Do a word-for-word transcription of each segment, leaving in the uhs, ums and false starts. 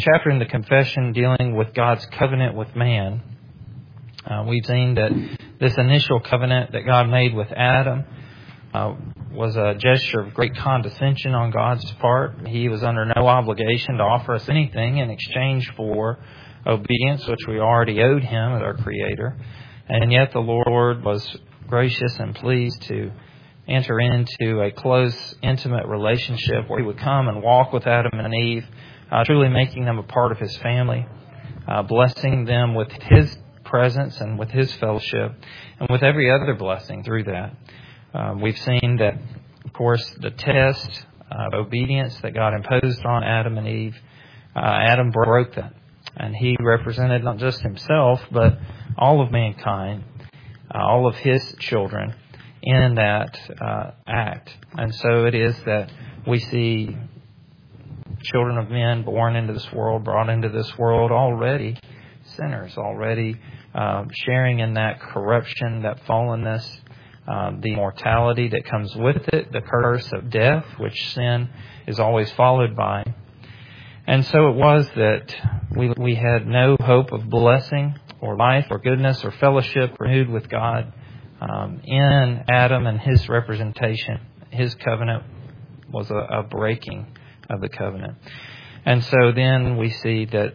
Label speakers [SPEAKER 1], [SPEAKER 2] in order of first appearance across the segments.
[SPEAKER 1] chapter in the confession dealing with God's covenant with man, uh, we've seen that this initial covenant that God made with Adam uh, was a gesture of great condescension on God's part. He was under no obligation to offer us anything in exchange for obedience, which we already owed Him as our Creator. And yet the Lord was gracious and pleased to enter into a close, intimate relationship where He would come and walk with Adam and Eve, uh, truly making them a part of His family, uh, blessing them with His presence and with His fellowship, and with every other blessing through that. Um, we've seen that, of course, the test of obedience that God imposed on Adam and Eve, uh, Adam broke that. And he represented not just himself, but all of mankind, uh, all of his children in that uh, act. And so it is that we see children of men born into this world, brought into this world already sinners, already uh, sharing in that corruption, that fallenness, um, the mortality that comes with it, the curse of death, which sin is always followed by. And so it was that we we had no hope of blessing or life or goodness or fellowship renewed with God um, in Adam and his representation. His covenant was a, a breaking of the covenant. And so then we see that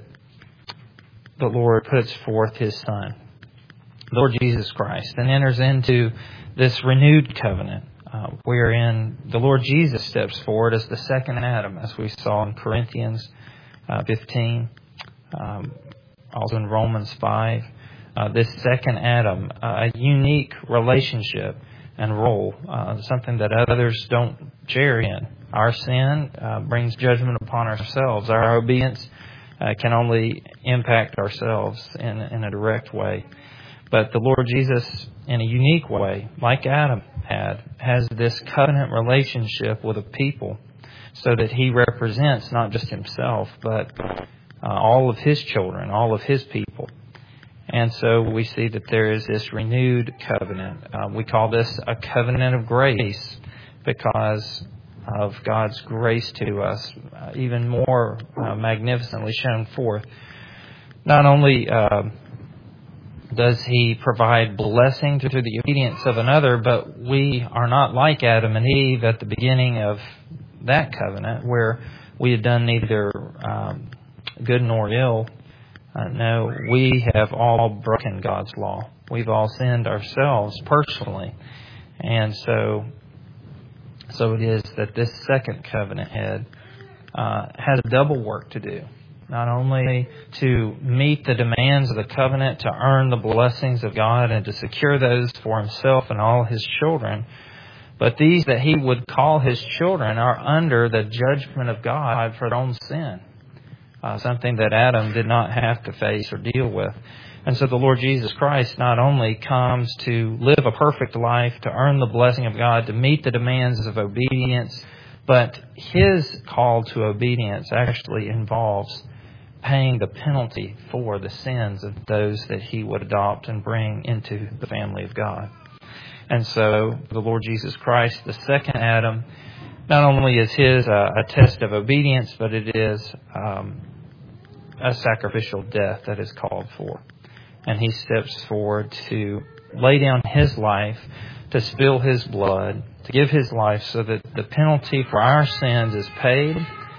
[SPEAKER 1] the Lord puts forth His Son, the Lord Jesus Christ, and enters into this renewed covenant. Uh, wherein the Lord Jesus steps forward as the second Adam, as we saw in Corinthians uh, fifteen, um, also in Romans five. Uh, this second Adam, uh, a unique relationship and role, uh, something that others don't share in. Our sin uh, brings judgment upon ourselves. Our obedience uh, can only impact ourselves in, in a direct way. But the Lord Jesus, in a unique way, like Adam had, has this covenant relationship with a people so that He represents not just Himself, but uh, all of His children, all of His people. And so we see that there is this renewed covenant. Uh, we call this a covenant of grace because of God's grace to us, uh, even more uh, magnificently shown forth. Not only Uh, does He provide blessing through the obedience of another, but we are not like Adam and Eve at the beginning of that covenant where we had done neither um, good nor ill. Uh, no, we have all broken God's law. We've all sinned ourselves personally. And so so it is that this second covenant head uh, has a double work to do. Not only to meet the demands of the covenant, to earn the blessings of God and to secure those for Himself and all His children, but these that He would call His children are under the judgment of God for their own sin. Uh, something that Adam did not have to face or deal with. And so the Lord Jesus Christ not only comes to live a perfect life, to earn the blessing of God, to meet the demands of obedience, but His call to obedience actually involves paying the penalty for the sins of those that He would adopt and bring into the family of God. And so the Lord Jesus Christ, the second Adam, not only is His uh, a test of obedience, but it is um, a sacrificial death that is called for. And He steps forward to lay down His life, to spill His blood, to give His life so that the penalty for our sins is paid,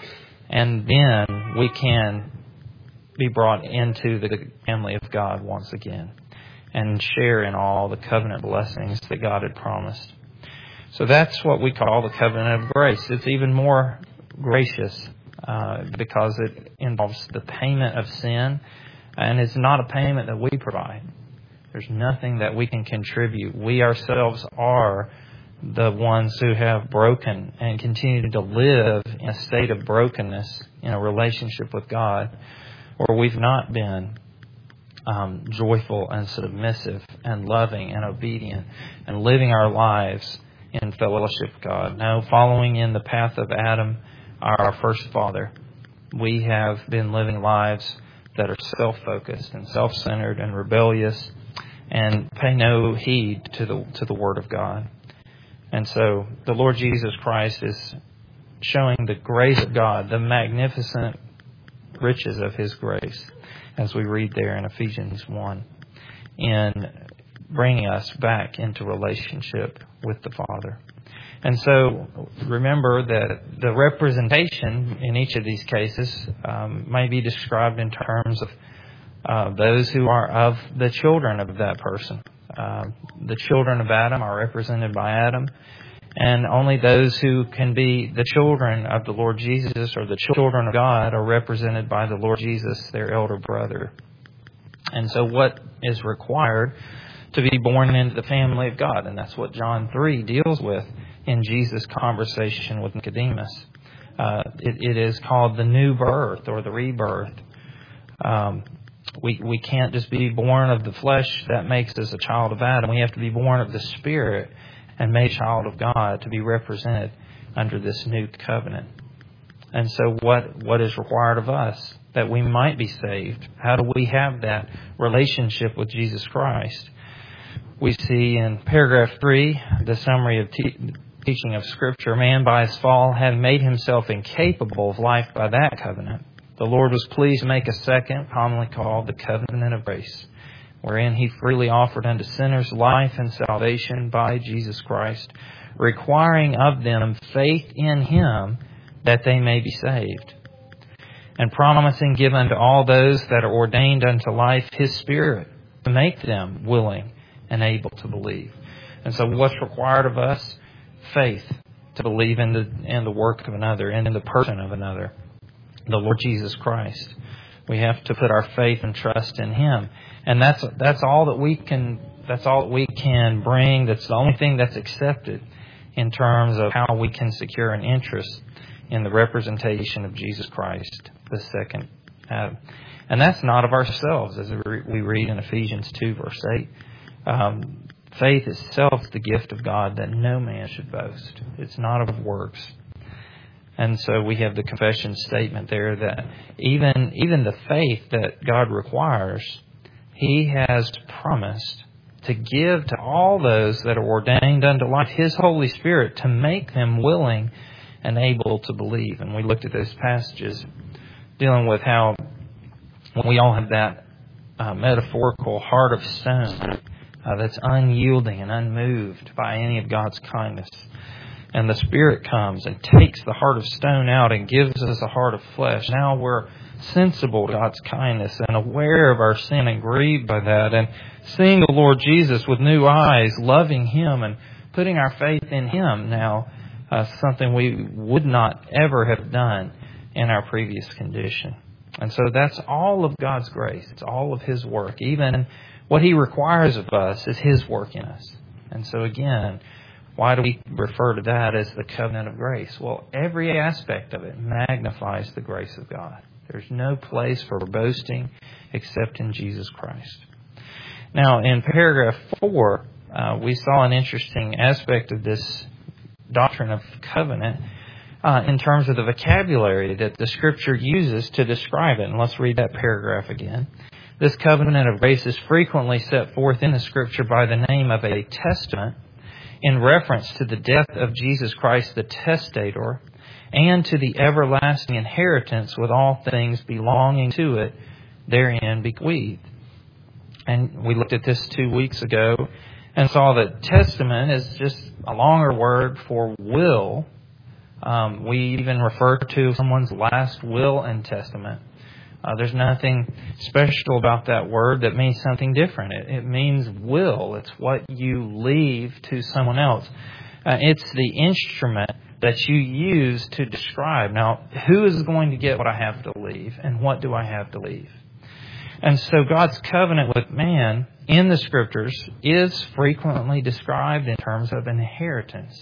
[SPEAKER 1] and then we can be brought into the family of God once again and share in all the covenant blessings that God had promised. So that's what we call the covenant of grace. It's even more gracious uh, because it involves the payment of sin, and it's not a payment that we provide. There's nothing that we can contribute. We ourselves are the ones who have broken and continue to live in a state of brokenness in a relationship with God, where we've not been um, joyful and submissive and loving and obedient and living our lives in fellowship with God. No, following in the path of Adam, our first father, we have been living lives that are self-focused and self-centered and rebellious and pay no heed to the to the Word of God. And so the Lord Jesus Christ is showing the grace of God, the magnificent riches of His grace, as we read there in Ephesians one, in bringing us back into relationship with the Father. And so remember that the representation in each of these cases um, may be described in terms of uh, those who are of the children of that person. Uh, the children of Adam are represented by Adam, and only those who can be the children of the Lord Jesus or the children of God are represented by the Lord Jesus, their elder brother. And so what is required to be born into the family of God? And that's what John three deals with in Jesus' conversation with Nicodemus. Uh, it, it is called the new birth or the rebirth. Um, we we can't just be born of the flesh. That makes us a child of Adam. We have to be born of the Spirit and made a child of God to be represented under this new covenant. And so what, what is required of us? That we might be saved. How do we have that relationship with Jesus Christ? We see in paragraph three, the summary of te- teaching of Scripture, man by his fall had made himself incapable of life by that covenant. The Lord was pleased to make a second, commonly called the covenant of grace, wherein He freely offered unto sinners life and salvation by Jesus Christ, requiring of them faith in Him that they may be saved, and promising give unto all those that are ordained unto life His Spirit, to make them willing and able to believe. And so what's required of us? Faith to believe in the in the work of another and in the person of another, the Lord Jesus Christ. We have to put our faith and trust in Him. And that's that's all that we can that's all that we can bring. That's the only thing that's accepted in terms of how we can secure an interest in the representation of Jesus Christ, the second Adam. And that's not of ourselves, as we read in Ephesians two, verse eight. Um, faith itself is the gift of God, that no man should boast. It's not of works. And so we have the confession statement there that even even the faith that God requires, He has promised to give to all those that are ordained unto life His Holy Spirit to make them willing and able to believe. And we looked at those passages dealing with how we all have that uh, metaphorical heart of stone uh, that's unyielding and unmoved by any of God's kindness. And the Spirit comes and takes the heart of stone out and gives us a heart of flesh. Now we're sensible to God's kindness and aware of our sin and grieved by that, and seeing the Lord Jesus with new eyes, loving Him and putting our faith in Him now, uh, something we would not ever have done in our previous condition. And so that's all of God's grace. It's all of His work. Even what He requires of us is His work in us. And so again, why do we refer to that as the covenant of grace? Well, every aspect of it magnifies the grace of God. There's no place for boasting except in Jesus Christ. Now, in paragraph four, uh, we saw an interesting aspect of this doctrine of covenant uh, in terms of the vocabulary that the Scripture uses to describe it. And let's read that paragraph again. This covenant of grace is frequently set forth in the Scripture by the name of a testament, in reference to the death of Jesus Christ, the testator, and to the everlasting inheritance with all things belonging to it, therein bequeathed. And we looked at this two weeks ago and saw that testament is just a longer word for will. Um, we even refer to someone's last will and testament. Uh, there's nothing special about that word that means something different. It, it means will. It's what you leave to someone else. Uh, it's the instrument that you use to describe. Now, who is going to get what I have to leave, and what do I have to leave? And so God's covenant with man in the Scriptures is frequently described in terms of inheritance.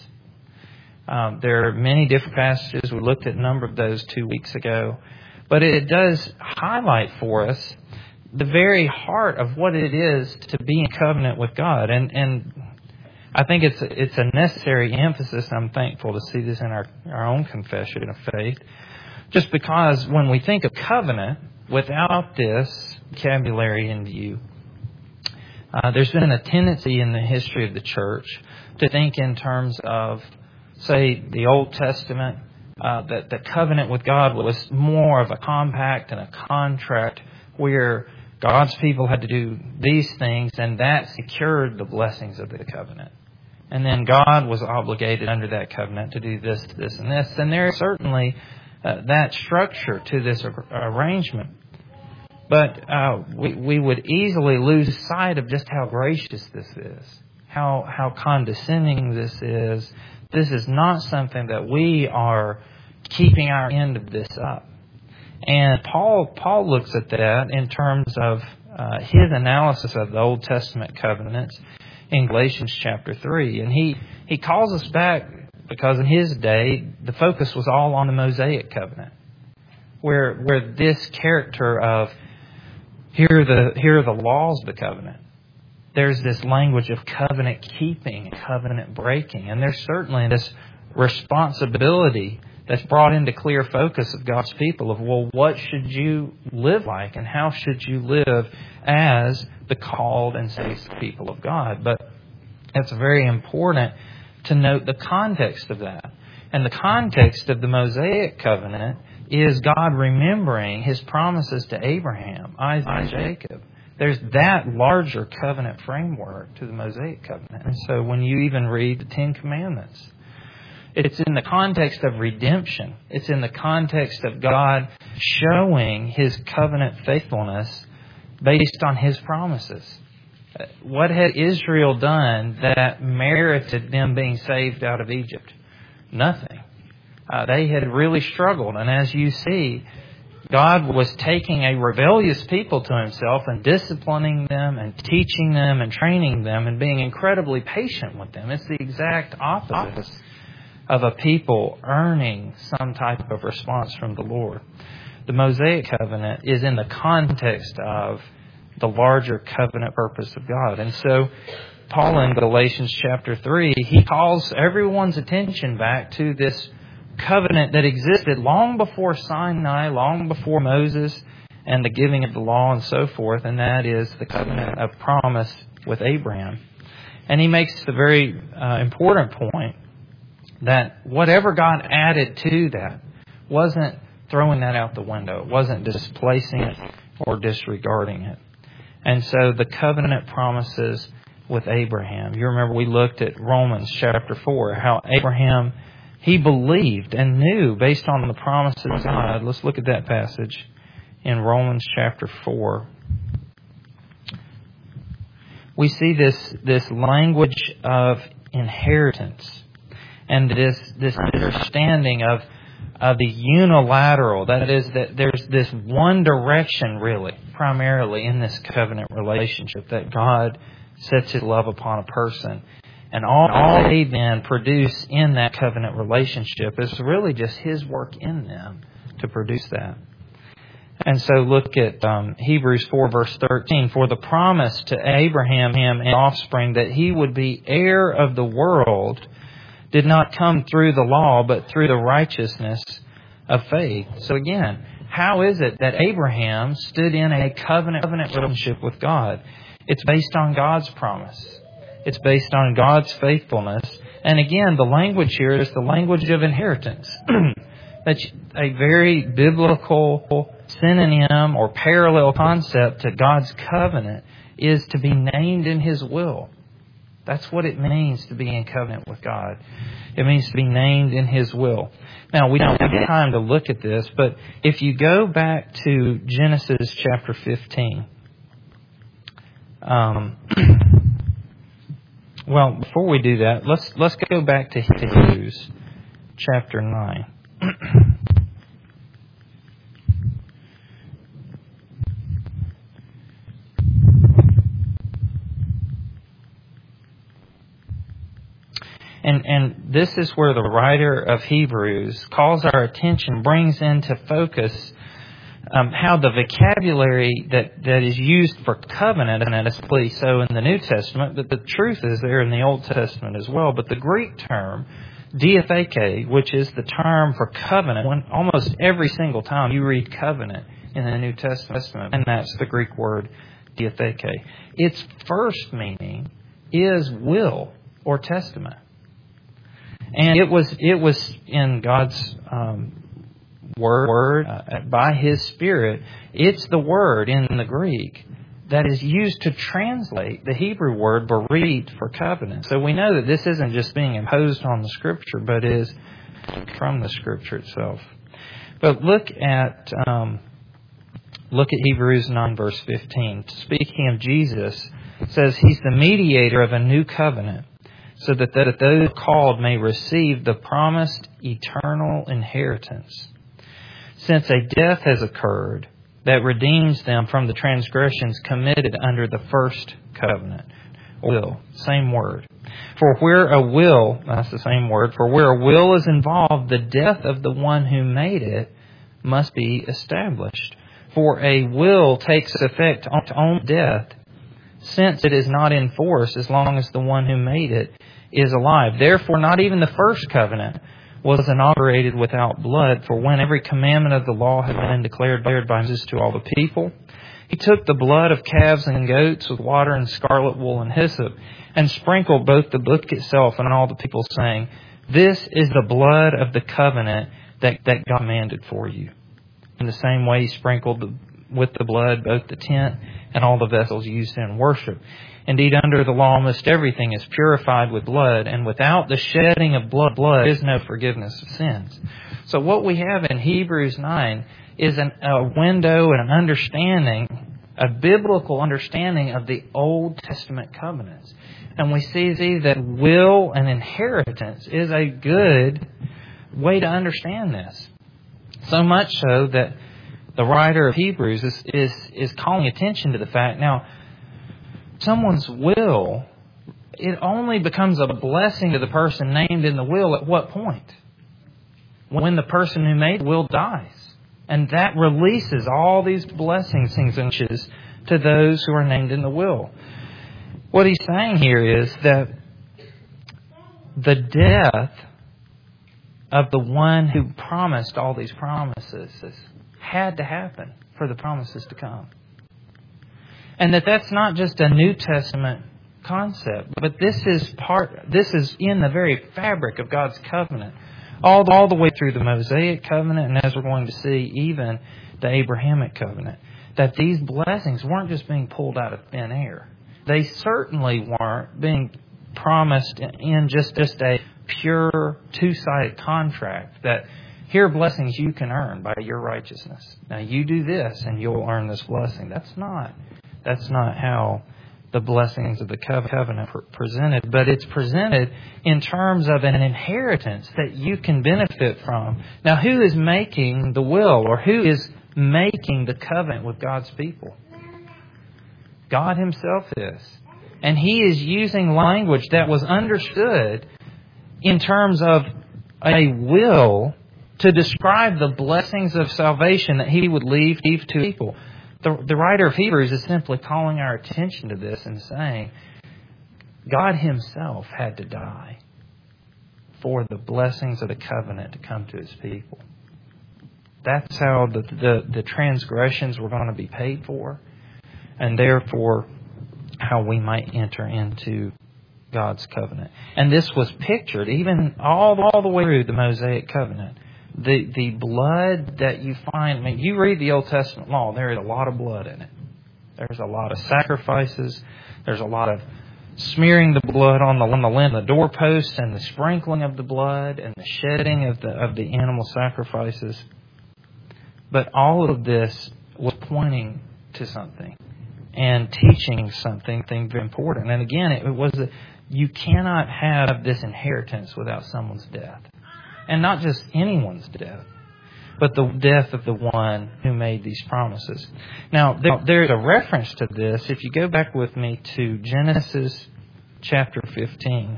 [SPEAKER 1] Um, there are many different passages. We looked at a number of those two weeks ago. But it does highlight for us the very heart of what it is to be in covenant with God. And and I think it's a, it's a necessary emphasis. I'm thankful to see this in our, our own confession of faith. Just because when we think of covenant, without this vocabulary in view, uh, there's been a tendency in the history of the church to think in terms of, say, the Old Testament, uh, that the covenant with God was more of a compact and a contract where God's people had to do these things, and that secured the blessings of the covenant. And then God was obligated under that covenant to do this, this, and this. And there is certainly uh, that structure to this ar- arrangement. But uh, we, we would easily lose sight of just how gracious this is, how how condescending this is. This is not something that we are keeping our end of this up. And Paul Paul looks at that in terms of uh, his analysis of the Old Testament covenants in Galatians chapter three. And he, he calls us back because in his day, the focus was all on the Mosaic covenant, where where this character of here are the, here are the laws of the covenant. There's this language of covenant keeping, covenant breaking. And there's certainly this responsibility that's brought into clear focus of God's people of, well, what should you live like and how should you live as the called and saved people of God? But it's very important to note the context of that. And the context of the Mosaic covenant is God remembering His promises to Abraham, Isaac, and Jacob. There's that larger covenant framework to the Mosaic covenant. And so when you even read the Ten Commandments, it's in the context of redemption. It's in the context of God showing His covenant faithfulness based on His promises. What had Israel done that merited them being saved out of Egypt? Nothing. Uh, they had really struggled. And as you see, God was taking a rebellious people to Himself and disciplining them and teaching them and training them and being incredibly patient with them. It's the exact opposite of a people earning some type of response from the Lord. The Mosaic covenant is in the context of the larger covenant purpose of God. And so Paul in Galatians chapter three, he calls everyone's attention back to this covenant that existed long before Sinai, long before Moses and the giving of the law and so forth, and that is the covenant of promise with Abraham. And he makes the very uh, important point that whatever God added to that wasn't throwing that out the window. It wasn't displacing it or disregarding it. And so the covenant promises with Abraham. You remember we looked at Romans chapter four, how Abraham, he believed and knew based on the promises of God. Let's look at that passage in Romans chapter four. We see this, this language of inheritance and this, this understanding of, of the unilateral. That is, that there's this one direction really, primarily in this covenant relationship, that God sets His love upon a person. And all, all they then produce in that covenant relationship is really just His work in them to produce that. And so look at um, Hebrews four verse thirteen. For the promise to Abraham and offspring that he would be heir of the world did not come through the law, but through the righteousness of faith. So again, how is it that Abraham stood in a covenant, covenant relationship with God? It's based on God's promise. It's based on God's faithfulness. And again, the language here is the language of inheritance. That's a very biblical synonym or parallel concept to God's covenant, is to be named in His will. That's what it means to be in covenant with God. It means to be named in His will. Now, we don't have time to look at this, but if you go back to Genesis chapter fifteen, um, well, before we do that, let's let's go back to Hebrews chapter nine. And and this is where the writer of Hebrews calls our attention, brings into focus um, how the vocabulary that, that is used for covenant, and especially so in the New Testament, but the truth is there in the Old Testament as well. But the Greek term, diatheke, which is the term for covenant, when almost every single time you read covenant in the New Testament, and that's the Greek word diatheke. Its first meaning is will or testament. And it was it was in God's um, word, uh, by His Spirit. It's the word in the Greek that is used to translate the Hebrew word berit for covenant. So we know that this isn't just being imposed on the Scripture, but is from the Scripture itself. But look at um, look at Hebrews nine verse fifteen. Speaking of Jesus, it says He's the mediator of a new covenant, so that, that those called may receive the promised eternal inheritance. Since a death has occurred that redeems them from the transgressions committed under the first covenant. Will, same word. For where a will, that's the same word, for where a will is involved, the death of the one who made it must be established. For a will takes effect on death, since it is not in force as long as the one who made it is alive. Therefore, not even the first covenant was inaugurated without blood, for when every commandment of the law had been declared by Moses to all the people, He took the blood of calves and goats with water and scarlet wool and hyssop, and sprinkled both the book itself and all the people, saying, This is the blood of the covenant that, that God commanded for you. In the same way He sprinkled the, with the blood both the tent and all the vessels used in worship. Indeed, under the law, almost everything is purified with blood, and without the shedding of blood, blood there is no forgiveness of sins. So what we have in Hebrews nine is an, a window and an understanding, a biblical understanding of the Old Testament covenants. And we see, see that will and inheritance is a good way to understand this. So much so that the writer of Hebrews is, is, is calling attention to the fact, now, someone's will, it only becomes a blessing to the person named in the will at what point? When the person who made the will dies. And that releases all these blessings to those who are named in the will. What he's saying here is that the death of the one who promised all these promises had to happen for the promises to come. And that that's not just a New Testament concept, but this is part. This is in the very fabric of God's covenant, all all the way through the Mosaic covenant, and as we're going to see, even the Abrahamic covenant. That these blessings weren't just being pulled out of thin air. They certainly weren't being promised in just just a pure two-sided contract that here are blessings you can earn by your righteousness. Now you do this and you'll earn this blessing. That's not. That's not how the blessings of the covenant are presented, but it's presented in terms of an inheritance that you can benefit from. Now, who is making the will, or who is making the covenant with God's people? God Himself is. And He is using language that was understood in terms of a will to describe the blessings of salvation that He would leave, leave to people. The, the writer of Hebrews is simply calling our attention to this and saying, God Himself had to die for the blessings of the covenant to come to His people. That's how the, the, the transgressions were going to be paid for, and therefore how we might enter into God's covenant. And this was pictured even all, all the way through the Mosaic covenant. The the blood that you find, I mean, you read the Old Testament law, there is a lot of blood in it. There's a lot of sacrifices. There's a lot of smearing the blood on the on the lint, the doorposts, and the sprinkling of the blood, and the shedding of the of the animal sacrifices. But all of this was pointing to something and teaching something, something very important. And again, it was a, you cannot have this inheritance without someone's death. And not just anyone's death, but the death of the one who made these promises. Now, there, there's a reference to this. If you go back with me to Genesis chapter fifteen.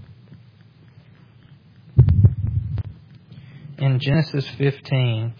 [SPEAKER 1] In Genesis fifteen,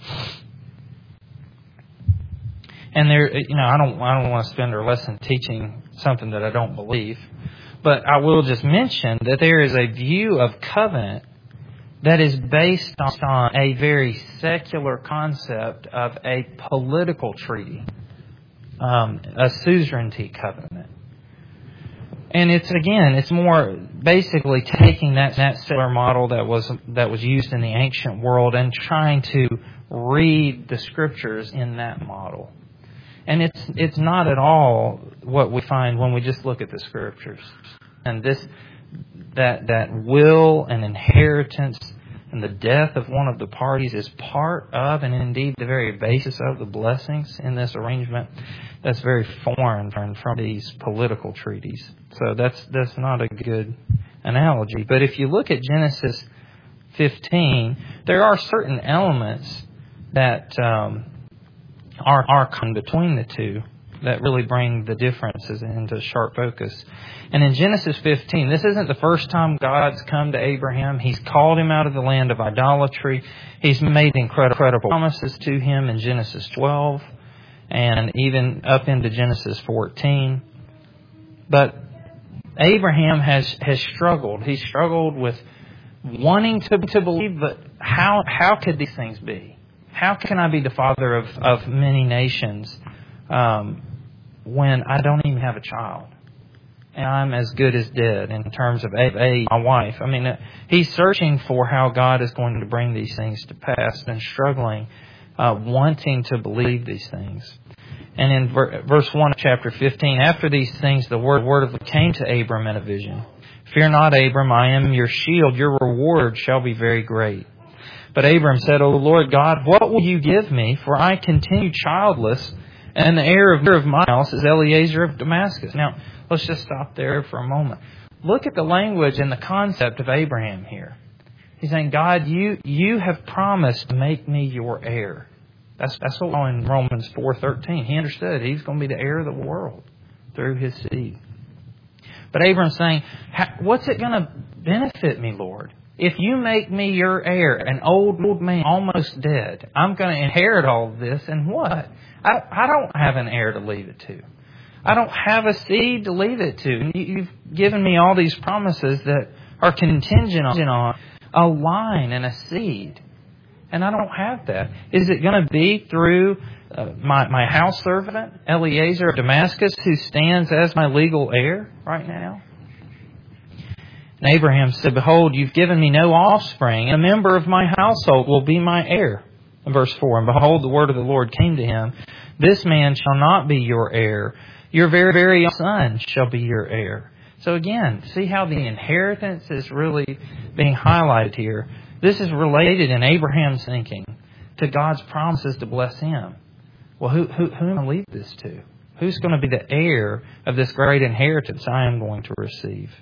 [SPEAKER 1] and there, you know, I don't, I don't want to spend our lesson teaching something that I don't believe, but I will just mention that there is a view of covenant that is based on a very secular concept of a political treaty, um, a suzerainty covenant. And it's, again, it's more basically taking that, that secular model that was that was used in the ancient world and trying to read the Scriptures in that model. And it's it's not at all what we find when we just look at the Scriptures. And this that that will and inheritance and the death of one of the parties is part of and indeed the very basis of the blessings in this arrangement. That's very foreign from these political treaties. So that's that's not a good analogy. But if you look at Genesis fifteen, there are certain elements that um, are are between the two that really bring the differences into sharp focus. And in Genesis fifteen, this isn't the first time God's come to Abraham. He's called him out of the land of idolatry. He's made incredible promises to him in Genesis twelve and even up into Genesis fourteen. But Abraham has, has struggled. He struggled with wanting to, to believe, but how how could these things be? How can I be the father of, of many nations um, when I don't even have a child? And I'm as good as dead in terms of a, a my wife. I mean, he's searching for how God is going to bring these things to pass and struggling, uh, wanting to believe these things. And in ver- verse one of chapter fifteen, after these things, the word, word of God came to Abram in a vision. Fear not, Abram, I am your shield. Your reward shall be very great. But Abram said, O Lord God, what will you give me? For I continue childless, and the heir of, of my house is Eliezer of Damascus. Now, let's just stop there for a moment. Look at the language and the concept of Abraham here. He's saying, God, you you have promised to make me your heir. That's that's what in Romans four thirteen. He understood he's going to be the heir of the world through his seed. But Abram's saying, what's it going to benefit me, Lord? If you make me your heir, an old, old man, almost dead, I'm going to inherit all of this, and what? I, I don't have an heir to leave it to. I don't have a seed to leave it to. And you've given me all these promises that are contingent on a line and a seed. And I don't have that. Is it going to be through uh, my, my house servant, Eliezer of Damascus, who stands as my legal heir right now? And Abraham said, Behold, you've given me no offspring, and a member of my household will be my heir. In verse four, and behold, the word of the Lord came to him, This man shall not be your heir. Your very, very son shall be your heir. So again, see how the inheritance is really being highlighted here. This is related in Abraham's thinking to God's promises to bless him. Well, who, who, who am I going to leave this to? Who's going to be the heir of this great inheritance I am going to receive?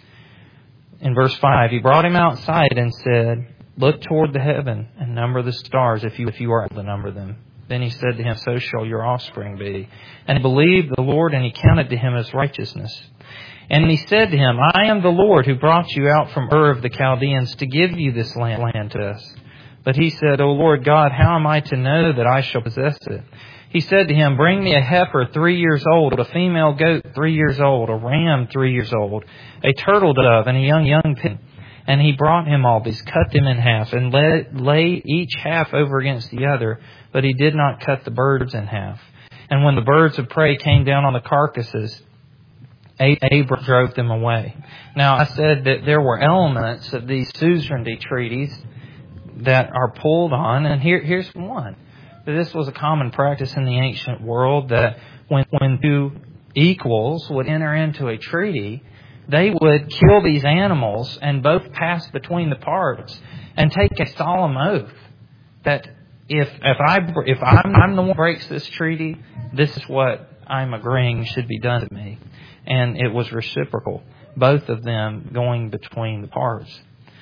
[SPEAKER 1] In verse five, he brought him outside and said, Look toward the heaven and number the stars if you if you are able to number them. Then he said to him, So shall your offspring be. And he believed the Lord, and he counted to him as righteousness. And he said to him, I am the Lord who brought you out from Ur of the Chaldeans to give you this land, land to us. But he said, O Lord God, how am I to know that I shall possess it? He said to him, Bring me a heifer three years old, a female goat three years old, a ram three years old, a turtle dove, and a young young pigeon. And he brought him all these, cut them in half, and let, lay each half over against the other. But he did not cut the birds in half. And when the birds of prey came down on the carcasses, Abram drove them away. Now, I said that there were elements of these suzerainty treaties that are pulled on, and here, here's one. This was a common practice in the ancient world that when, when two equals would enter into a treaty, they would kill these animals and both pass between the parts and take a solemn oath that if if I if I'm, I'm the one who breaks this treaty, this is what I'm agreeing should be done to me. And it was reciprocal, both of them going between the parts.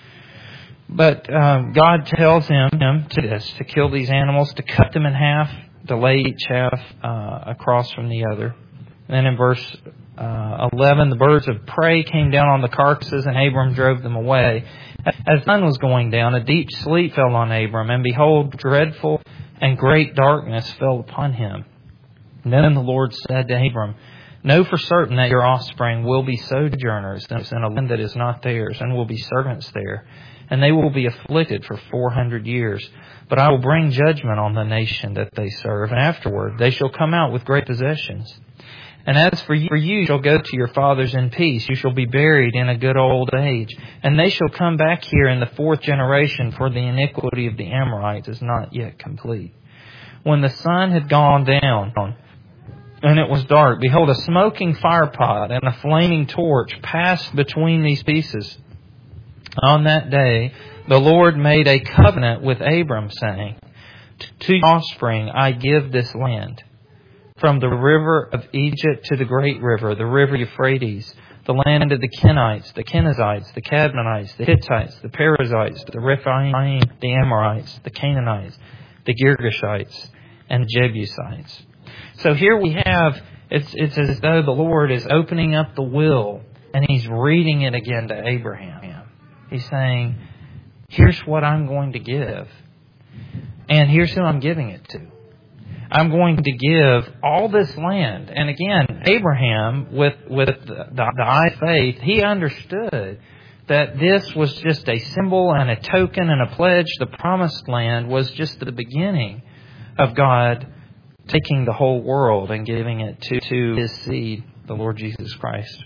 [SPEAKER 1] But um, God tells him, him to this, to kill these animals, to cut them in half, to lay each half uh, across from the other. And then in verse uh, eleven, the birds of prey came down on the carcasses, and Abram drove them away. As the sun was going down, a deep sleep fell on Abram, and behold, dreadful and great darkness fell upon him. And then the Lord said to Abram, Know for certain that your offspring will be sojourners in a land that is not theirs, and will be servants there. And they will be afflicted for four hundred years. But I will bring judgment on the nation that they serve, and afterward they shall come out with great possessions. And as for you, for you shall go to your fathers in peace. You shall be buried in a good old age. And they shall come back here in the fourth generation, for the iniquity of the Amorites is not yet complete. When the sun had gone down, and it was dark, behold, a smoking firepot and a flaming torch passed between these pieces. On that day, the Lord made a covenant with Abram, saying, to your offspring I give this land, from the river of Egypt to the great river, the river Euphrates, the land of the Kenites, the Kenizzites, the Cadmonites, the Hittites, the Perizzites, the Rephaim, the Amorites, the Canaanites, the Girgashites, and the Jebusites. So here we have, it's, it's as though the Lord is opening up the will and He's reading it again to Abraham. He's saying, here's what I'm going to give. And here's who I'm giving it to. I'm going to give all this land. And again, Abraham, with, with the, the, the eye of faith, he understood that this was just a symbol and a token and a pledge. The promised land was just the beginning of God taking the whole world and giving it to, to His seed, the Lord Jesus Christ.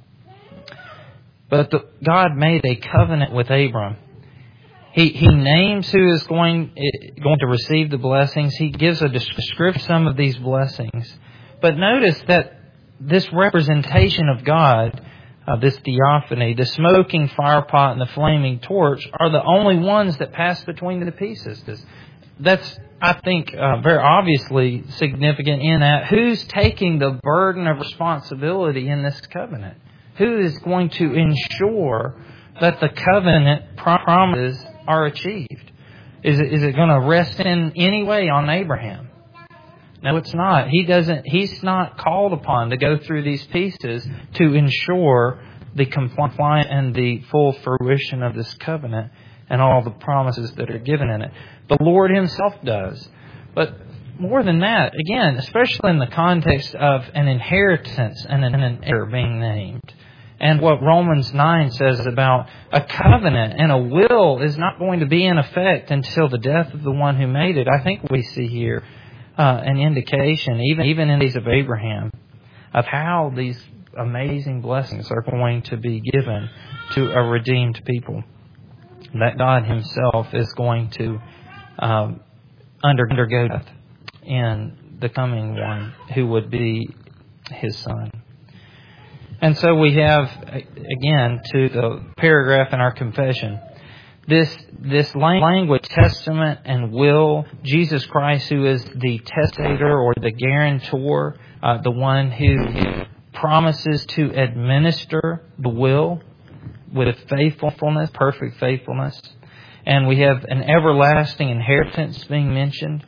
[SPEAKER 1] But the, God made a covenant with Abram. He he names who is going going to receive the blessings. He gives a description of some of these blessings. But notice that this representation of God, uh, this theophany, the smoking firepot and the flaming torch, are the only ones that pass between the pieces. That's, I think, uh, very obviously significant in that who's taking the burden of responsibility in this covenant? Who is going to ensure that the covenant promises are achieved? Is it, is it going to rest in any way on Abraham? No, it's not. He doesn't. He's not called upon to go through these pieces to ensure the compliance and the full fruition of this covenant and all the promises that are given in it. The Lord Himself does. But more than that, again, especially in the context of an inheritance and an heir being named, and what Romans nine says about a covenant and a will is not going to be in effect until the death of the one who made it. I think we see here uh, an indication, even even in the days of Abraham, of how these amazing blessings are going to be given to a redeemed people. That God Himself is going to um, undergo death in the coming one who would be His Son. And so we have, again, to the paragraph in our confession, this this language, testament and will, Jesus Christ, who is the testator or the guarantor, uh, the one who promises to administer the will with faithfulness, perfect faithfulness. And we have an everlasting inheritance being mentioned.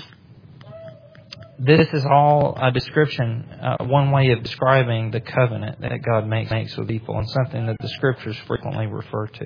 [SPEAKER 1] This is all a description, uh, one way of describing the covenant that God makes, makes with people, and something that the Scriptures frequently refer to.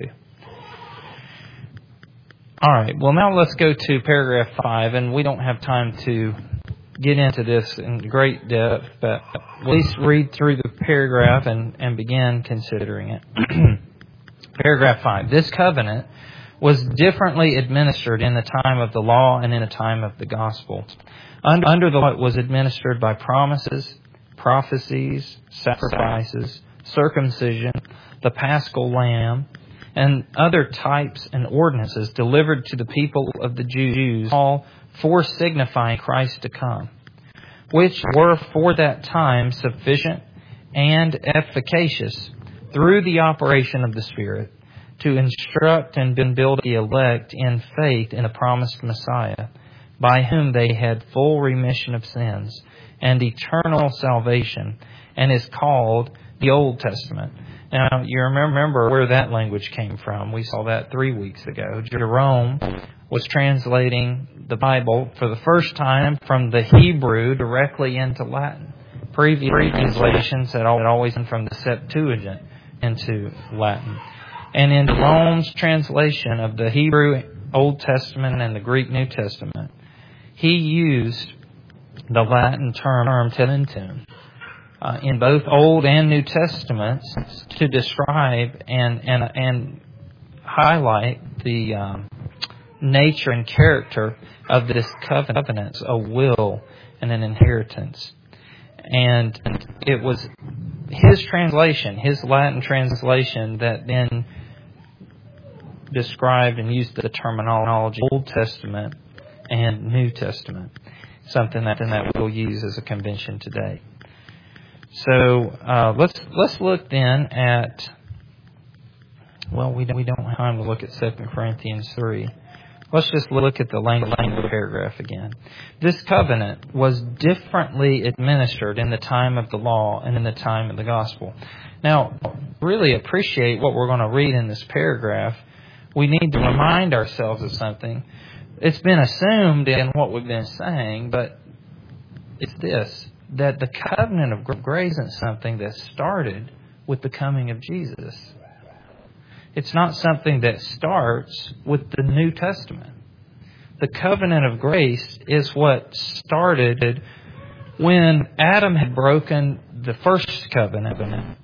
[SPEAKER 1] All right, well now let's go to paragraph five, and we don't have time to get into this in great depth, but at least read through the paragraph and, and begin considering it. Paragraph five. This covenant was differently administered in the time of the law and in the time of the gospel. Under the law, it was administered by promises, prophecies, sacrifices, circumcision, the paschal lamb, and other types and ordinances delivered to the people of the Jews, all for signifying Christ to come, which were for that time sufficient and efficacious through the operation of the Spirit to instruct and build the elect in faith in the promised Messiah, by whom they had full remission of sins and eternal salvation, and is called the Old Testament. Now, you remember where that language came from. We saw that three weeks ago. Jerome was translating the Bible for the first time from the Hebrew directly into Latin. Previous translations had always been from the Septuagint into Latin. And in Jerome's translation of the Hebrew Old Testament and the Greek New Testament, he used the Latin term telentum uh, in both Old and New Testaments to describe and and and highlight the um, nature and character of this covenant, a will and an inheritance. And it was his translation, his Latin translation, that then described and used the terminology Old Testament and New Testament, something that, that we'll use as a convention today. So uh, let's let's look then at, well, we don't, we don't have time to look at Second Corinthians three. Let's just look at the language paragraph again. This covenant was differently administered in the time of the law and in the time of the gospel. Now, really appreciate what we're going to read in this paragraph. We need to remind ourselves of something. It's been assumed in what we've been saying, but it's this, that the covenant of grace isn't something that started with the coming of Jesus. It's not something that starts with the New Testament. The covenant of grace is what started when Adam had broken the first covenant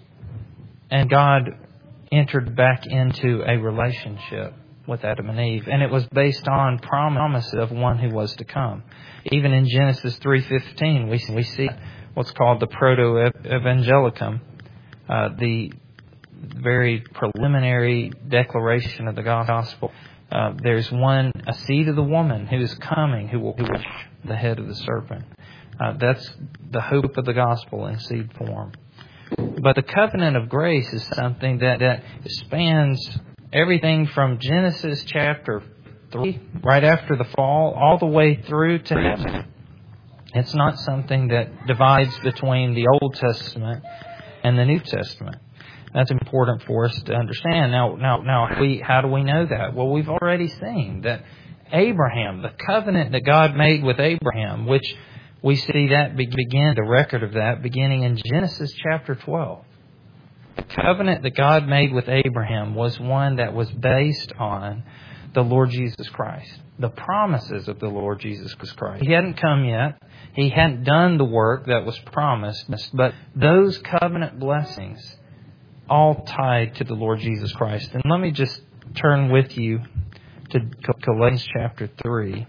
[SPEAKER 1] and God entered back into a relationship with Adam and Eve. And it was based on promise of one who was to come. Even in Genesis three fifteen, we, we see what's called the proto-evangelicum, uh, the very preliminary declaration of the gospel. Uh, there's one, a seed of the woman who is coming, who will crush the head of the serpent. Uh, that's the hope of the gospel in seed form. But the covenant of grace is something that, that spans everything from Genesis chapter three, right after the fall, all the way through to heaven. It's not something that divides between the Old Testament and the New Testament. That's important for us to understand. Now, now, now, we, how do we know that? Well, we've already seen that Abraham, the covenant that God made with Abraham, which we see that begin, the record of that beginning in Genesis chapter twelve. The covenant that God made with Abraham was one that was based on the Lord Jesus Christ, the promises of the Lord Jesus Christ. He hadn't come yet. He hadn't done the work that was promised, but those covenant blessings all tied to the Lord Jesus Christ. And let me just turn with you to Galatians chapter three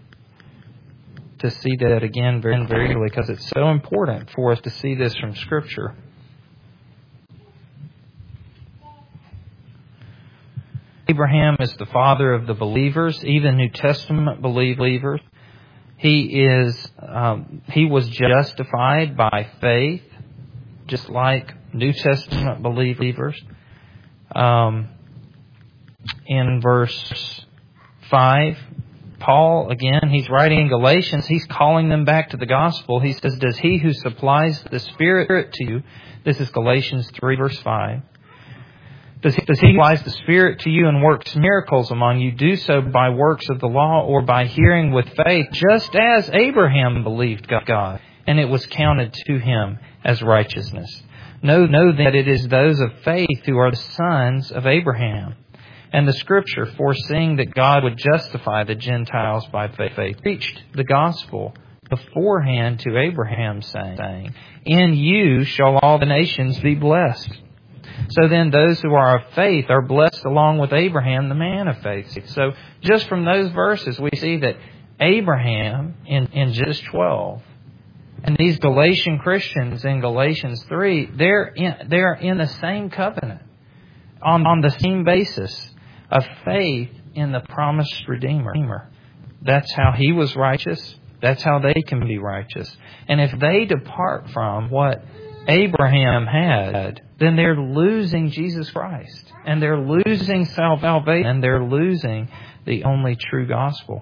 [SPEAKER 1] to see that again very, very clearly, because it's so important for us to see this from Scripture. Abraham is the father of the believers, even New Testament believers. He is, um, he was justified by faith, just like New Testament believers. Um, in verse five, Paul, again, he's writing in Galatians, he's calling them back to the gospel. He says, does he who supplies the Spirit to you, this is Galatians three, verse five, Does he, does he who supplies the Spirit to you and works miracles among you, do so by works of the law or by hearing with faith, just as Abraham believed God, and it was counted to him as righteousness. Know, know that it is those of faith who are the sons of Abraham. And the Scripture, foreseeing that God would justify the Gentiles by faith, preached the gospel beforehand to Abraham, saying, in you shall all the nations be blessed. So then those who are of faith are blessed along with Abraham, the man of faith. So just from those verses, we see that Abraham in, in Genesis twelve, and these Galatian Christians in Galatians three, they're in, they're in the same covenant, on, on the same basis of faith in the promised Redeemer. That's how he was righteous. That's how they can be righteous. And if they depart from what Abraham had, then they're losing Jesus Christ. And they're losing salvation. And they're losing the only true gospel.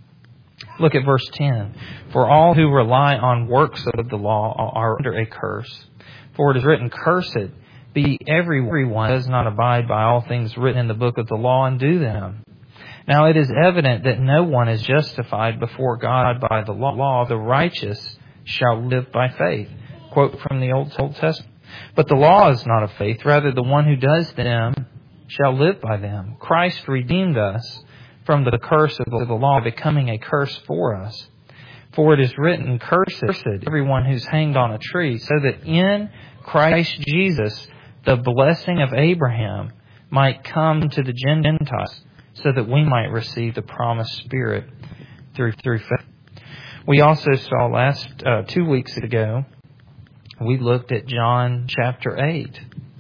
[SPEAKER 1] Look at verse ten. For all who rely on works of the law are under a curse. For it is written, cursed be everyone who does not abide by all things written in the book of the law and do them. Now it is evident that no one is justified before God by the law. The righteous shall live by faith. Quote from the Old Testament. But the law is not of faith. Rather, the one who does them shall live by them. Christ redeemed us from the curse of the law, becoming a curse for us. For it is written, cursed everyone who's hanged on a tree, so that in Christ Jesus the blessing of Abraham might come to the Gentiles, so that we might receive the promised Spirit through through faith. We also saw last uh, two weeks ago we looked at John chapter eight.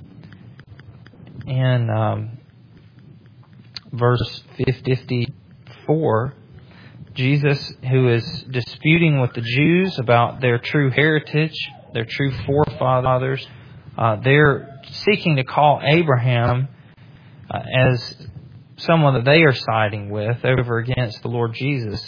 [SPEAKER 1] And um, verse fifty-four, Jesus, who is disputing with the Jews about their true heritage, their true forefathers, uh, they're seeking to call Abraham uh, as someone that they are siding with over against the Lord Jesus.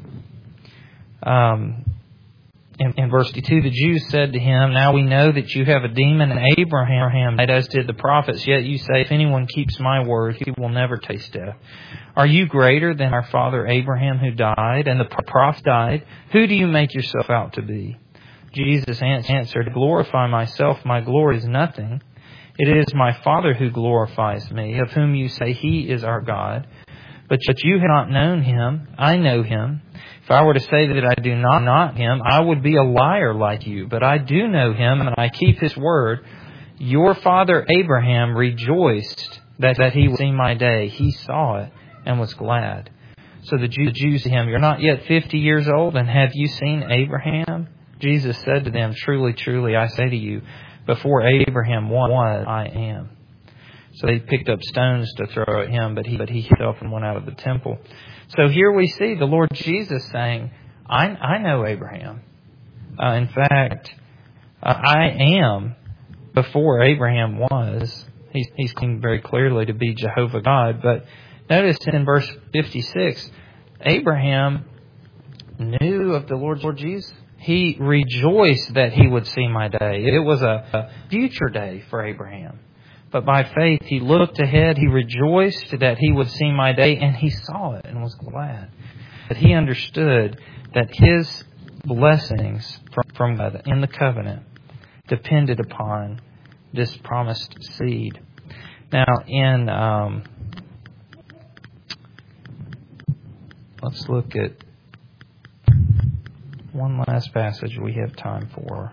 [SPEAKER 1] Um, in, in verse fifty-two, the Jews said to him, "Now we know that you have a demon, and Abraham, as did the prophets, yet you say, if anyone keeps my word, he will never taste death. Are you greater than our father Abraham, who died, and the prophets died? Who do you make yourself out to be?" Jesus answered, "Glorify myself, my glory is nothing. It is my Father who glorifies me, of whom you say he is our God. But you have not known him. I know him. If I were to say that I do not know him, I would be a liar like you. But I do know him, and I keep his word. Your father Abraham rejoiced that, that he would see my day. He saw it and was glad." So the Jews, the Jews to him, "You're not yet fifty years old, and have you seen Abraham?" Jesus said to them, "Truly, truly, I say to you, before Abraham was, I am." So they picked up stones to throw at him, but he but he himself and went out of the temple. So here we see the Lord Jesus saying, I, I know Abraham. Uh, in fact, uh, I am before Abraham was. He's, he's claimed very clearly to be Jehovah God. But notice in verse fifty-six, Abraham knew of the Lord, Lord Jesus. He rejoiced that he would see my day. It was a, a future day for Abraham. But by faith, he looked ahead, he rejoiced that he would see my day, and he saw it and was glad. That he understood that his blessings from, from God in the covenant depended upon this promised seed. Now, in um, let's look at one last passage we have time for.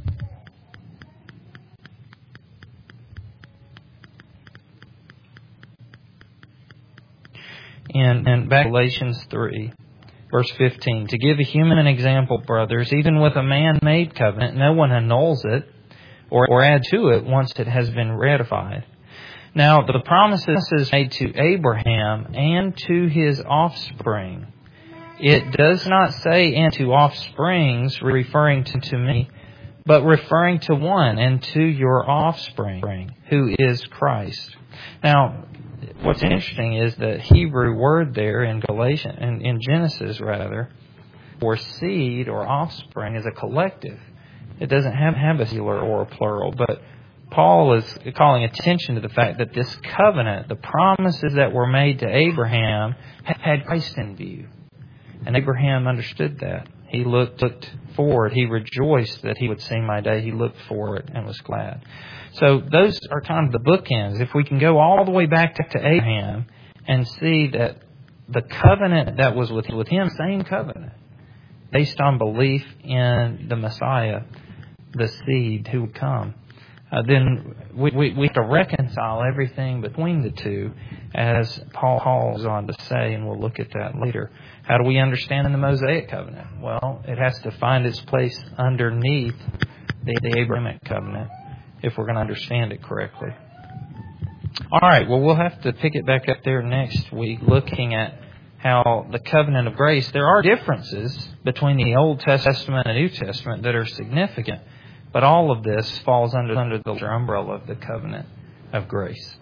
[SPEAKER 1] In, in back Galatians three, verse fifteen, "To give a human an example, brothers, even with a man-made covenant, no one annuls it or, or adds to it once it has been ratified. Now, the promises made to Abraham and to his offspring. It does not say, and to offsprings, referring to, to me, but referring to one, and to your offspring, who is Christ." Now, what's interesting is the Hebrew word there in Galatians, in, in Genesis rather, for seed or offspring is a collective. It doesn't have, have a singular or a plural, but Paul is calling attention to the fact that this covenant, the promises that were made to Abraham, had Christ in view. And Abraham understood that. He looked, looked forward. He rejoiced that he would see my day. He looked forward and was glad. So those are kind of the bookends. If we can go all the way back to, to Abraham and see that the covenant that was with, with him, same covenant, based on belief in the Messiah, the seed who would come, uh, then we, we, we have to reconcile everything between the two, as Paul calls on to say, and we'll look at that later. How do we understand in the Mosaic covenant? Well, it has to find its place underneath the, the Abrahamic covenant if we're going to understand it correctly. All right, well, we'll have to pick it back up there next week, looking at how the covenant of grace, there are differences between the Old Testament and New Testament that are significant, but all of this falls under, under the umbrella of the covenant of grace.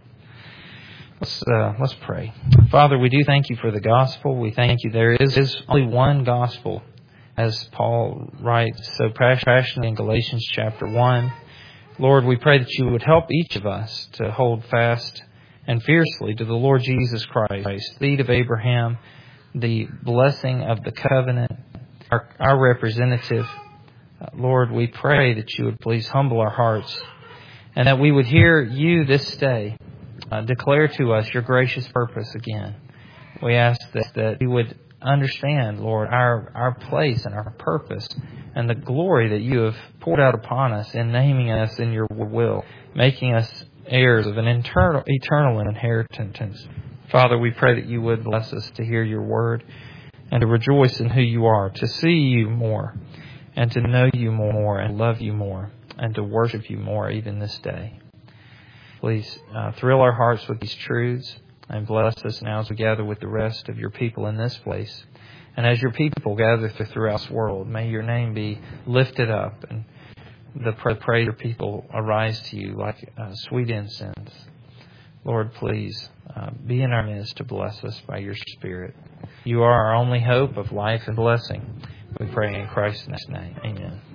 [SPEAKER 1] Let's, uh, let's pray. Father, we do thank you for the gospel. We thank you there is, is only one gospel, as Paul writes so passionately in Galatians chapter one. Lord, we pray that you would help each of us to hold fast and fiercely to the Lord Jesus Christ, seed of Abraham, the blessing of the covenant, our, our representative. Uh, Lord, we pray that you would please humble our hearts and that we would hear you this day uh, declare to us your gracious purpose again. We ask that, that we would understand, Lord, our, our place and our purpose and the glory that you have poured out upon us in naming us in your will, making us heirs of an eternal, eternal inheritance. Father, we pray that you would bless us to hear your word and to rejoice in who you are, to see you more and to know you more and love you more. and to worship you more even this day. Please uh, thrill our hearts with these truths and bless us now as we gather with the rest of your people in this place. And as your people gather throughout this world, may your name be lifted up and the pray your people arise to you like uh, sweet incense. Lord, please uh, be in our midst to bless us by your Spirit. You are our only hope of life and blessing. We pray in Christ's name. Amen.